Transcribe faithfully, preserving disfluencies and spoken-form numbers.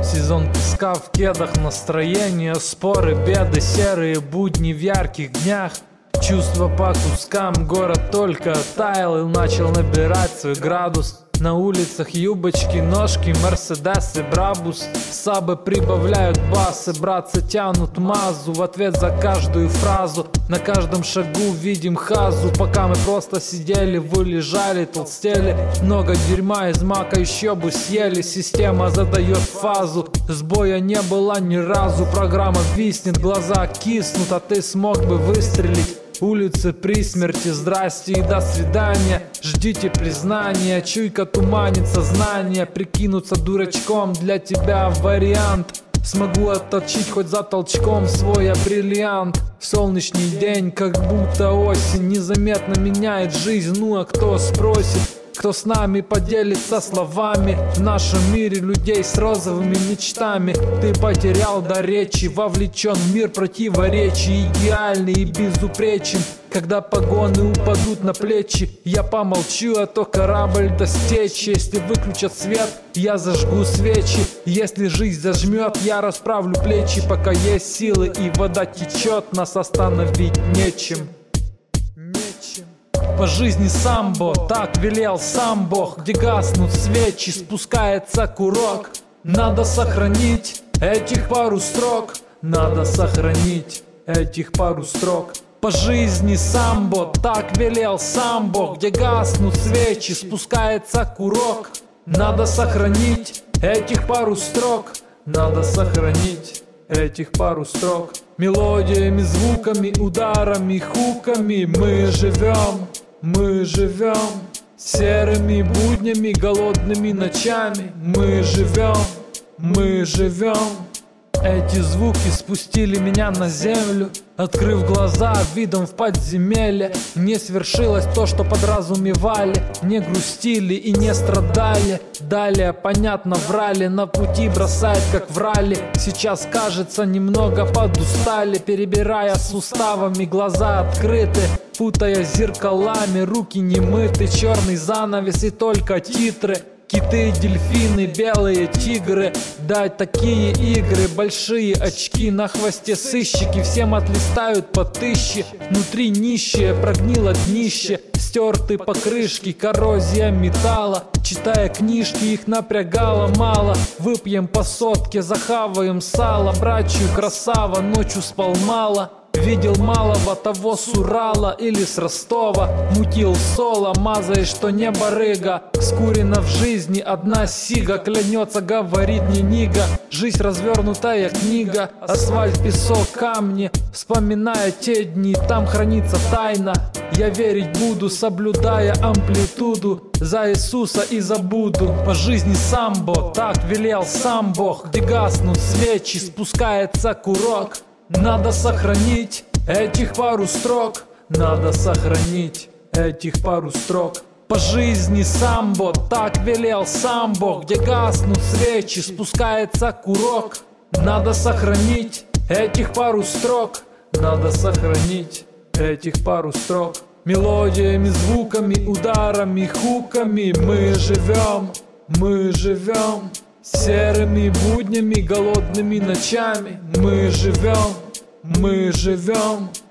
Сезон песка в кедах, настроение, споры, беды, серые будни в ярких днях. Чувства по кускам, город только таял и начал набирать свой градус. На улицах юбочки, ножки, мерседесы, брабус. Сабы прибавляют басы, братцы тянут мазу в ответ за каждую фразу. На каждом шагу видим хазу. Пока мы просто сидели, вы лежали, толстели. Много дерьма из мака еще бы съели. Система задает фазу, сбоя не было ни разу. Программа виснет, глаза киснут, а ты смог бы выстрелить. Улицы при смерти, здрасте и до свидания. Ждите признания, чуйка туманит сознание. Прикинуться дурачком для тебя вариант. Смогу отточить хоть за толчком свой бриллиант. Солнечный день, как будто осень, незаметно меняет жизнь. Ну а кто спросит? Кто с нами поделится словами? В нашем мире людей с розовыми мечтами. Ты потерял до речи, вовлечен в мир противоречий. Идеальный и безупречен. Когда погоны упадут на плечи, я помолчу, а то корабль достичь. Если выключат свет, я зажгу свечи. Если жизнь зажмет, я расправлю плечи. Пока есть силы и вода течет, нас остановить нечем. По жизни самбо, так велел сам Бог. Где гаснут свечи, спускается курок. Надо сохранить этих пару строк. Надо сохранить этих пару строк. По жизни самбо, так велел сам Бог. Где гаснут свечи, спускается курок. Надо сохранить этих пару строк. Надо сохранить этих пару строк. Мелодиями, звуками, ударами, хуками мы живем. Мы живем серыми буднями, голодными ночами. Мы живем, мы живем. Эти звуки спустили меня на землю, открыв глаза видом в подземелье. Не свершилось то, что подразумевали. Не грустили и не страдали. Далее, понятно, врали. На пути бросает, как врали. Сейчас, кажется, немного подустали. Перебирая суставами, глаза открыты. Путая зеркалами, руки не мыты. Черный занавес и только титры. Киты, дельфины, белые тигры. Да, такие игры, большие очки. На хвосте сыщики, всем отлистают по тысяче. Внутри нищие, прогнило днище. Стерты покрышки, коррозия металла. Читая книжки, их напрягало мало. Выпьем по сотке, захаваем сало. Братью красава, ночью спал мало. Видел малого того с Урала или с Ростова. Мутил соло, мазая, что не барыга. Скурена в жизни одна сига. Клянется, говорит не нига. Жизнь развернутая книга. Асфальт, песок, камни. Вспоминая те дни, там хранится тайна. Я верить буду, соблюдая амплитуду. За Иисуса и забуду. По жизни самбо, так велел сам Бог. Где гаснут свечи, спускается курок. Надо сохранить этих пару строк. Надо сохранить этих пару строк. По жизни самбо, так велел сам Бог. Где гаснут свечи, спускается курок. Надо сохранить этих пару строк. Надо сохранить этих пару строк. Мелодиями, звуками, ударами, хуками мы живем. Мы живем серыми буднями, голодными ночами. Мы живем, мы живем.